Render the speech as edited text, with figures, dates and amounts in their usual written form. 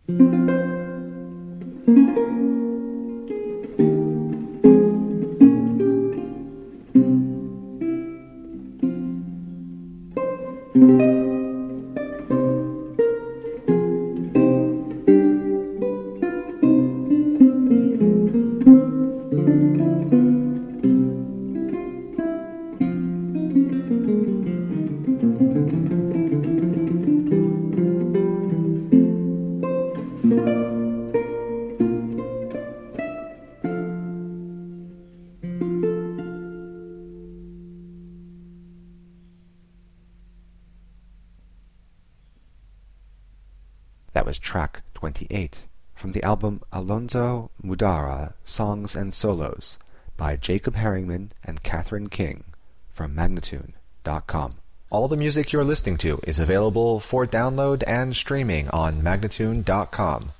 That was track 28 from the album Alonzo Mudara Songs and Solos by Jacob Herringman and Catherine King from Magnatune.com. All the music you're listening to is available for download and streaming on Magnatune.com.